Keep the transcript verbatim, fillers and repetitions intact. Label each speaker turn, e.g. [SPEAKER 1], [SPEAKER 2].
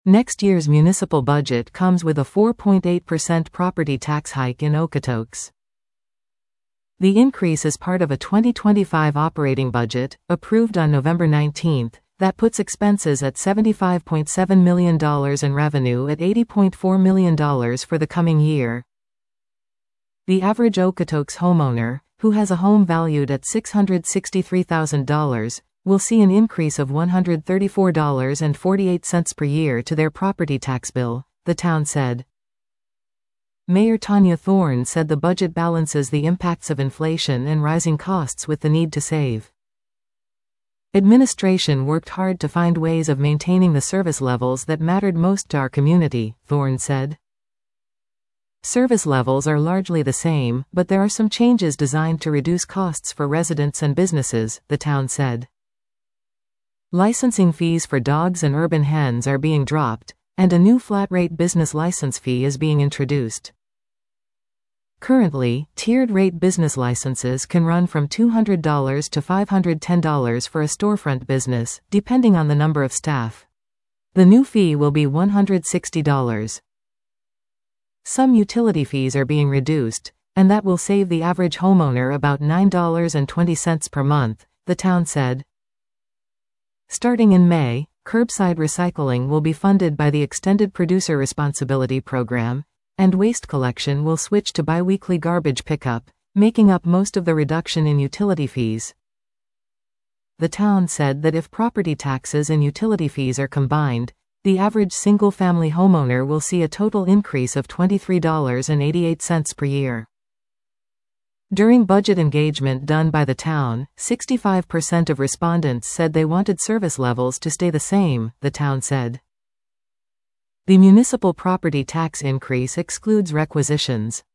[SPEAKER 1] Next year's municipal budget comes with a four point eight percent property tax hike in Okotoks. The increase is part of a twenty twenty-five operating budget, approved on November nineteenth, that puts expenses at seventy-five point seven million dollars and revenue at eighty point four million dollars for the coming year. The average Okotoks homeowner, who has a home valued at six hundred sixty-three thousand dollars, will see an increase of one hundred thirty-four dollars and forty-eight cents per year to their property tax bill, the town said. Mayor Tanya Thorne said the budget balances the impacts of inflation and rising costs with the need to save. Administration worked hard to find ways of maintaining the service levels that mattered most to our community, Thorne said. Service levels are largely the same, but there are some changes designed to reduce costs for residents and businesses, the town said. Licensing fees for dogs and urban hens are being dropped, and a new flat-rate business license fee is being introduced. Currently, tiered-rate business licenses can run from two hundred dollars to five hundred ten dollars for a storefront business, depending on the number of staff. The new fee will be one hundred sixty dollars. Some utility fees are being reduced, and that will save the average homeowner about nine dollars and twenty cents per month, the town said. Starting in May, curbside recycling will be funded by the Extended Producer Responsibility Program, and waste collection will switch to biweekly garbage pickup, making up most of the reduction in utility fees. The town said that if property taxes and utility fees are combined, the average single-family homeowner will see a total increase of twenty-three dollars and eighty-eight cents per year. During budget engagement done by the town, sixty-five percent of respondents said they wanted service levels to stay the same, the town said. The municipal property tax increase excludes requisitions.